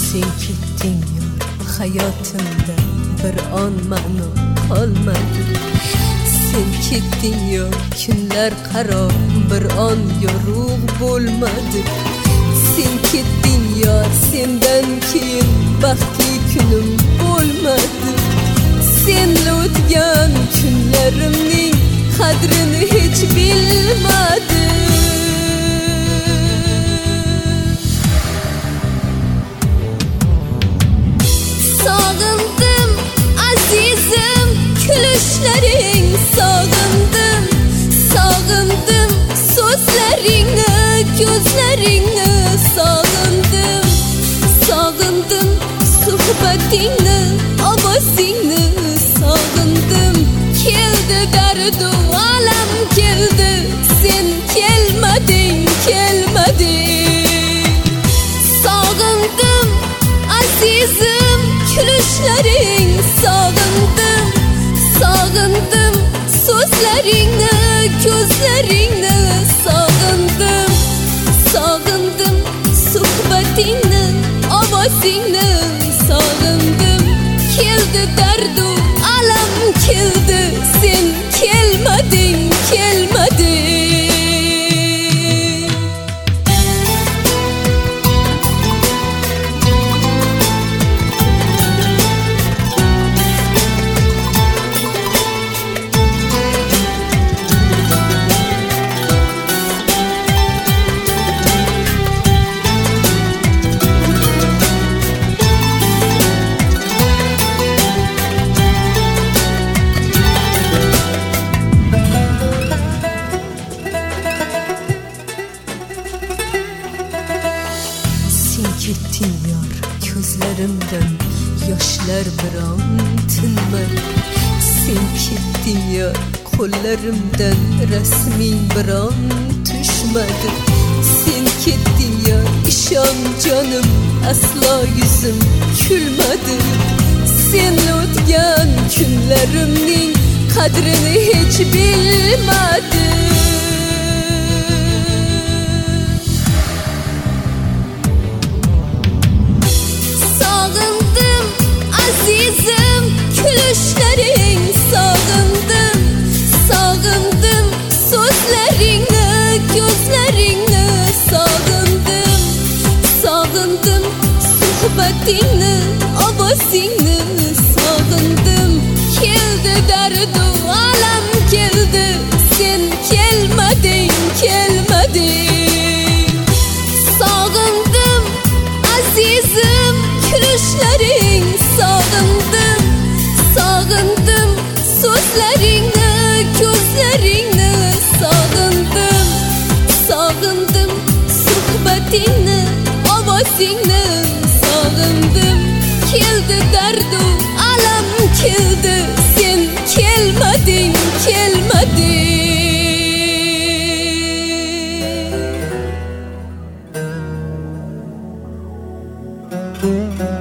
Sen ketding yor, hayotimda bir on ma'no qolmadi. Sen ketding yor, kunlar qaro bir on yorug' bo'lmadi. Sen ketding yor, sendan keyin baxtli kunim bo'lmadi. Senla o'tgan kunlarimning qadrini hech bilmadim. Sog'indim azizim kulishlaring, sog'indim, sog'indim so'zlaringni, ko'zlaringni, sog'indim, sog'indim suhbatingni, ovozingni, sog'indim. Keldi dardu alam keldi, sen kelmading, kelmading. Sog'indim azizim kulishlaring, sog'indim, sog'indim so'zlaringni, ko'zlaringni, sog'indim, sog'indim suhbatingni, ovozingni, sog'indim. Keldi dardu alam keldi, sen kelmading, kelmading. Ketding yor, ko'zlarimdan yoshlar biron tinmadi. Sen ketding yor, qo'llarimdan rasming biron tushmadi. Sen ketding yor, ishon jonim, aslo yuzim kulmadi. Senla o'tgan kunlarimning qadrini hech bilmadim. Azizim kulishlaring, sog'indim, sog'indim so'zlaringni, ko'zlaringni, sog'indim, sog'indim suhbatingni, ovozingni, sog'indim. Keldi dardu alam keldi, sen kelmading, kelmading. Sog'indim azizim kulishlaring, sog'indim, sog'indim so'zlaringni, ko'zlaringni, sog'indim, sog'indim suhbatingni, ovozingni, sog'indim. Keldi dardu alam keldi, sen kelmading, kelmading.